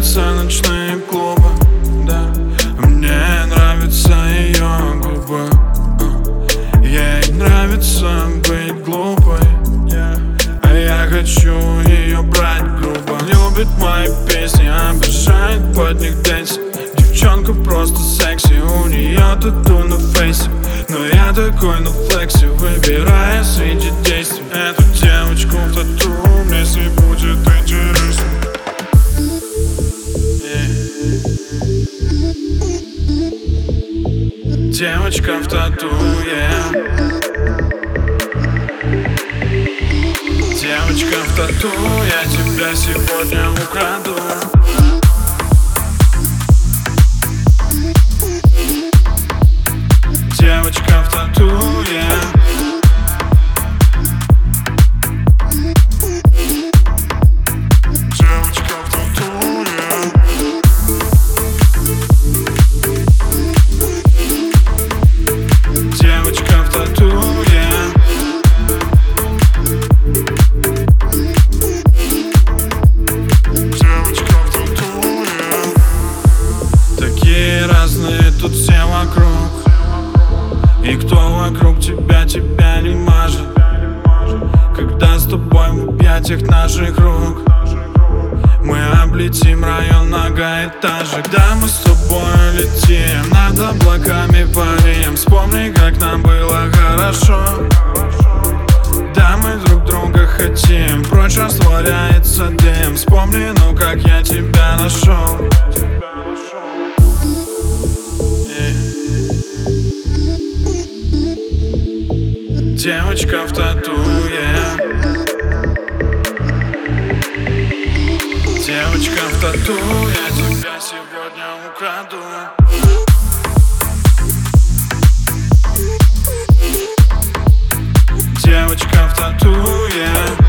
нравятся ночные клубы, да. Мне нравятся ее губы, ей нравится быть глупой, а я хочу ее брать грубо. Любит мои песни, обожает под них дэнс. Девчонка просто секси, у нее тату на фейсе, но я такой на флексе, выбирая среди действий эту девочку в тату, мне с ней будет интересно. Девочка в тату, девочка в тату, я тебя сегодня украду. Девочка в тату, девочка в тату, девочка в тату, девочка в тату, такие разные тут все вокруг. И кто вокруг тебя не мажет, когда с тобой в объятиях наших рук мы облетим район многоэтажек. Да, мы с тобой летим, над облаками парим. Вспомни, как нам было хорошо. Да, мы друг друга хотим, прочь растворяется дым. Вспомни, ну как я тебя нашел. Девочка в тату, девочка в тату, я тебя сегодня украду. Девочка в тату,